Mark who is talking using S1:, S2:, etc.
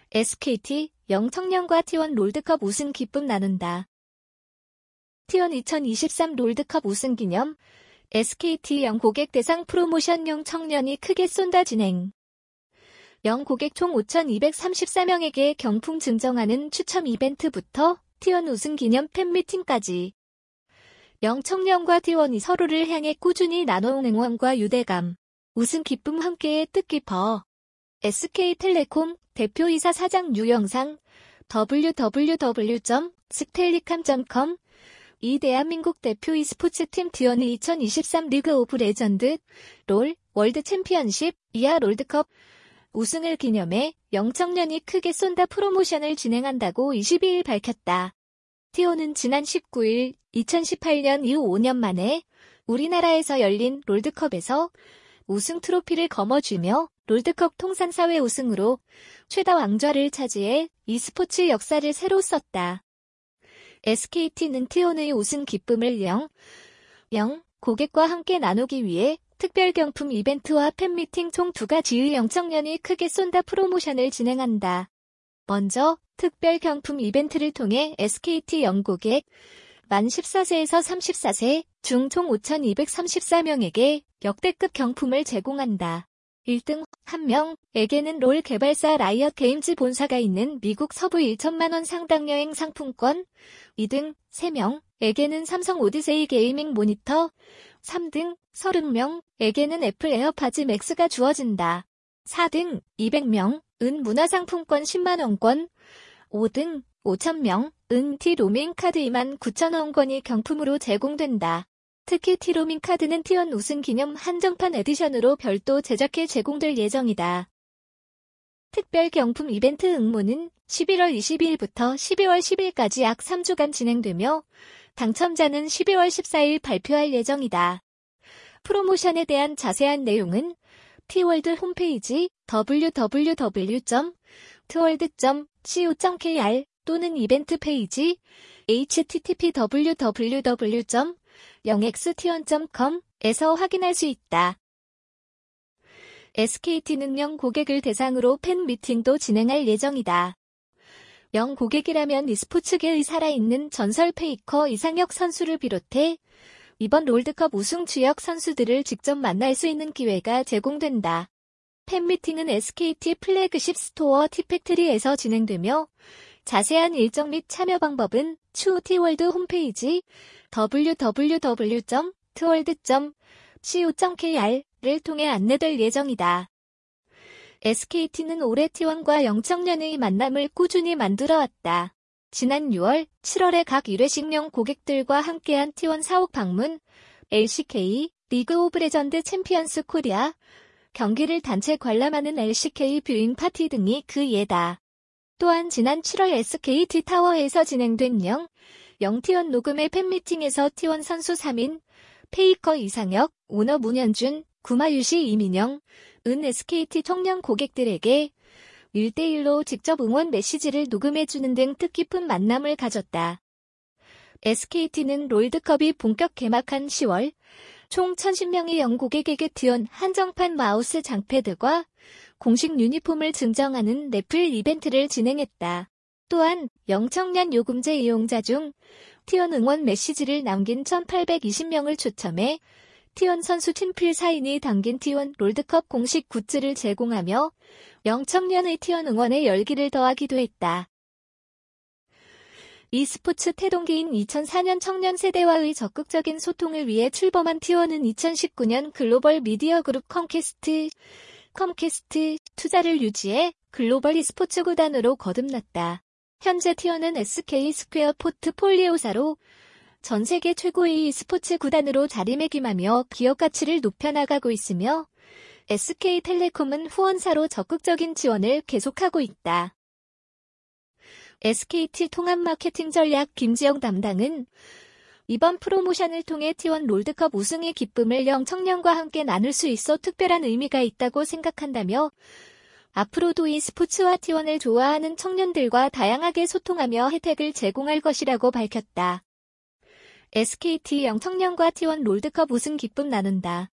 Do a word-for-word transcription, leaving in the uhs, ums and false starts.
S1: 에스케이티, 영청년과 티원 롤드컵 우승 기쁨 나눈다. 티원 이천이십삼 롤드컵 우승 기념 에스케이티 영 고객 대상 프로모션 영청년이 크게 쏜다 진행. 영 고객 총 오천이백삼십사 명에게 경품 증정하는 추첨 이벤트부터 티원 우승 기념 팬미팅까지. 영청년과 티원이 서로를 향해 꾸준히 나눠온 응원과 유대감, 우승 기쁨 함께에 뜻깊어. 에스케이텔레콤 대표이사 사장 유영상 더블유 더블유 더블유 점 스텔리캄 점 컴 이 대한민국 대표 e스포츠팀 티원의 이천이십삼 리그 오브 레전드 롤 월드 챔피언십 이하 롤드컵 우승을 기념해 영청년이 크게 쏜다 프로모션을 진행한다고 이십이일 밝혔다. 티원은 지난 십구일 이천십팔 년 이후 오 년 만에 우리나라에서 열린 롤드컵에서 우승 트로피를 거머쥐며 롤드컵 통산사회 우승으로 최다 왕좌를 차지해 e스포츠 역사를 새로 썼다. 에스케이티는 티원의 우승 기쁨을 영, 영 고객과 함께 나누기 위해 특별 경품 이벤트와 팬미팅 총 두 가지의 영청년이 크게 쏜다 프로모션을 진행한다. 먼저 특별 경품 이벤트를 통해 에스케이티 영 고객 만 십사 세에서 삼십사 세 중 총 오천이백삼십사 명에게 역대급 경품을 제공한다. 일 등 한 명에게는 롤 개발사 라이엇 게임즈 본사가 있는 미국 서부 천만 원 상당 여행 상품권, 이 등 세 명에게는 삼성 오디세이 게이밍 모니터, 삼 등 삼십 명에게는 애플 에어팟즈 맥스가 주어진다. 사 등 이백 명은 문화상품권 십만 원권, 오 등 오천 명은 T로밍 카드 이만 구천 원권이 경품으로 제공된다. 특히 T로밍 카드는 티원 우승 기념 한정판 에디션으로 별도 제작해 제공될 예정이다. 특별 경품 이벤트 응모는 십일월 이십이일부터 십이월 십일까지 약 삼 주간 진행되며 당첨자는 십이월 십사일 발표할 예정이다. 프로모션에 대한 자세한 내용은 티월드 홈페이지 더블유 더블유 더블유 점 티월드 점 씨오 점 케이알 또는 이벤트 페이지 에이치티티피 더블유 더블유 더블유 점 영엑스티원 점 컴에서 확인할 수 있다. 에스케이티는 영 고객을 대상으로 팬미팅도 진행할 예정이다. 영 고객이라면 e스포츠계의 살아있는 전설 페이커 이상혁 선수를 비롯해 이번 롤드컵 우승 주역 선수들을 직접 만날 수 있는 기회가 제공된다. 팬미팅은 에스케이티 플래그십 스토어 티팩트리에서 진행되며 자세한 일정 및 참여 방법은 추후 티월드 홈페이지 더블유 더블유 더블유 점 티월드 점 씨오 점 케이알을 통해 안내될 예정이다. 에스케이티는 올해 티원과 영청년의 만남을 꾸준히 만들어왔다. 지난 유월, 칠월에 각 일회식령 고객들과 함께한 티원 사옥 방문, 엘씨케이, 리그 오브 레전드 챔피언스 코리아, 경기를 단체 관람하는 엘씨케이 뷰잉 파티 등이 그 예다. 또한 지난 칠월 에스케이티 타워에서 진행된 영, 영티원 녹음의 팬미팅에서 티원 선수 삼 인, 페이커 이상혁, 오너 문현준, 구마유시 이민영, 은 에스케이티 청년 고객들에게 일 대일로 직접 응원 메시지를 녹음해주는 등 뜻깊은 만남을 가졌다. 에스케이티는 롤드컵이 본격 개막한 시월, 총 천십 명의 영 고객에게 티원 한정판 마우스 장패드과 공식 유니폼을 증정하는 래플 이벤트를 진행했다. 또한 영청년 요금제 이용자 중 티원 응원 메시지를 남긴 천팔백이십 명을 초청해 티원 선수 팀필 사인이 담긴 티원 롤드컵 공식 굿즈를 제공하며 영청년의 티원 응원에 열기를 더하기도 했다. e스포츠 태동기인 이천사 년 청년 세대와의 적극적인 소통을 위해 출범한 티원은 이천십구 년 글로벌 미디어 그룹 컴캐스트, 컴캐스트 투자를 유지해 글로벌 e스포츠 구단으로 거듭났다. 현재 티원은 에스케이 스퀘어 포트폴리오사로 전 세계 최고의 e스포츠 구단으로 자리매김하며 기업 가치를 높여나가고 있으며 에스케이텔레콤은 후원사로 적극적인 지원을 계속하고 있다. 에스케이티 통합 마케팅 전략 김지영 담당은 이번 프로모션을 통해 티원 롤드컵 우승의 기쁨을 영청년과 함께 나눌 수 있어 특별한 의미가 있다고 생각한다며 앞으로도 e스포츠와 티원을 좋아하는 청년들과 다양하게 소통하며 혜택을 제공할 것이라고 밝혔다. 에스케이티 영청년과 티원 롤드컵 우승 기쁨 나눈다.